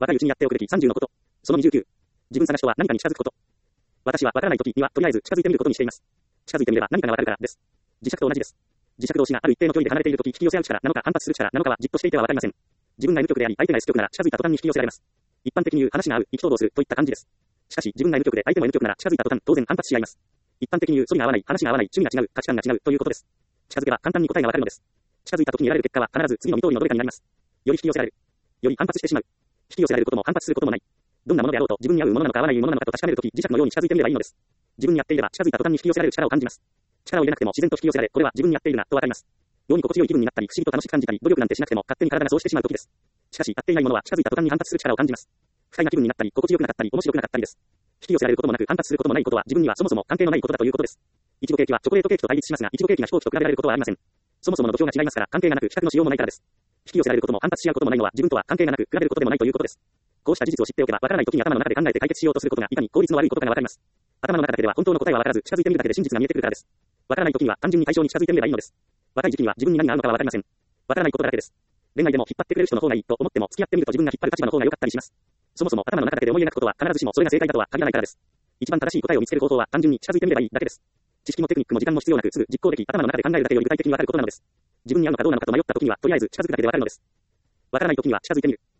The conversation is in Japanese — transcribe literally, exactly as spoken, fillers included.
若いうちにやっておくべきさんじゅうのこと。そのにじゅうきゅう。自分探しとは何かに近づくこと。私はわからないときには、とりあえず近づいてみることにしています。近づいてみれば何かがわかるからです。磁石と同じです。磁石同士がある一定の距離で離れているとき、引き寄せ合う力なのか反発する力なのかはじっとしていてはわかりません。自分が N 極であり、相手が S 極なら近づいた途端に引き寄せられます。一般的に言う話が合う、意気投合するといった感じです。しかし、自分が N 極で相手も N 極なら近づいた途端、当然反発し合います。一般的に言う、反りが合わない、話が合わない、趣味が違う、価値観が違うということです。近づけば簡単に答えがわかるのです。近づいたときに得られる結果は必ず次のに通りのどれかになります。より引き寄せられる。より反発してしまう。引き寄せられることも反発することもない。どんなものであろうと自分に合うものなのか合わないものなのかと確かめるとき、磁石のように近づいてみればいいのです。自分に合っていれば近づいた途端に引き寄せられる力を感じます。力を入れなくても自然と引き寄せられ、これは自分に合っているなとわかります。ように心地よい気分になったり、不思議と楽しく感じたり、努力なんてしなくても勝手に体がそうしてしまうときです。しかし、合っていないものは近づいた途端に反発する力を感じます。不快な気分になったり、心地よくなかったり、面白くなかったりです。引き寄せられることもなく反発することもないことは自分にはそもそも関係のないことだということです。いちごケーキはチョコレートケーキと対立しますが、いちごケーキが飛行機と比べられることはありません。そもそもの土俵が違いますから関係がなく比較のしようもないからです。引き寄せられることも反発し合うこともないのは自分とは関係がなく比べることでもないということです。こうした事実を知っておけばわからないときに頭の中で考えて解決しようとすることがいかに効率の悪いことかがわかります。頭の中だけでは本当の答えはわからず近づいてみるだけで真実が見えてくるからです。わからないときには単純に対象に近づいてみればいいのです。若い時期には自分に何が合うのかはわかりません。わからないことだらけです。恋愛でも引っ張ってくれる人の方がいいと思っても付き合ってみると自分が引っ張る立場の方が良かったりします。そもそも頭の中だけで思い描くことは必ずしもそれが正解だとは限らないからです。一番正しい答えを見つける方法は単純に近づいてみればいいだけです。知識もテクニックも時間も必要なくすぐ実行でき、頭の中で考えるだけより具体的にわかることなのです。自分に合うのかどうなのかと迷った時にはとりあえず近づくだけでわかるのです。わからない時には近づいてみる。